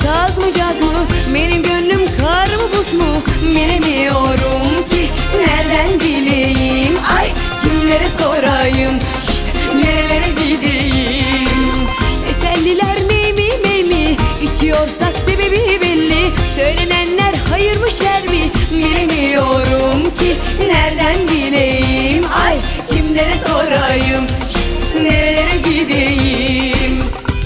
saz mı caz mı? Benim gönlüm kar mı buz mu? Bilemiyorum ki nereden bileyim? Ay kimlere sorayım? Nerelere gideyim? Teselliler ney mi? İçiyorsak sebebi belli. Söylenenler hayır mı şer mi? Bilemiyorum ki nereden bileyim? Ay kimlere sorayım? Nerelere gideyim?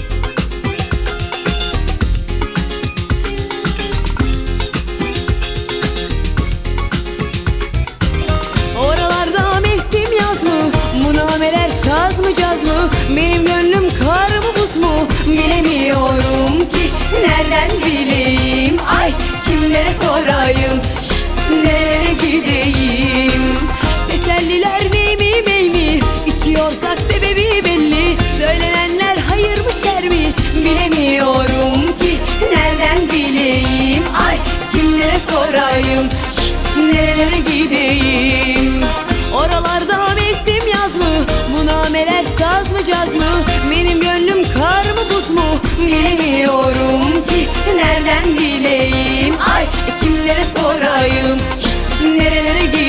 Oralarda mevsim yaz mı? Munameler saz mı caz mı? Benim gönlüm kar mı buz mu? Bilemiyorum ki nereden bileyim? Ay kimlere sorayım? Nereye gideyim? Teselliler ney mi? İçiyorsak sebebi belli. Söylenenler hayır mı şer mi? Bilemiyorum ki nereden bileyim? Ay kimlere sorayım? Nerelere gideyim? Oralarda mevsim yaz mı? Munameler saz mı caz mı? Benim gönlüm kar mı buz mu? Bilemiyorum ki nereden bileyim? Ay kimlere sorayım? Nerelere gideyim?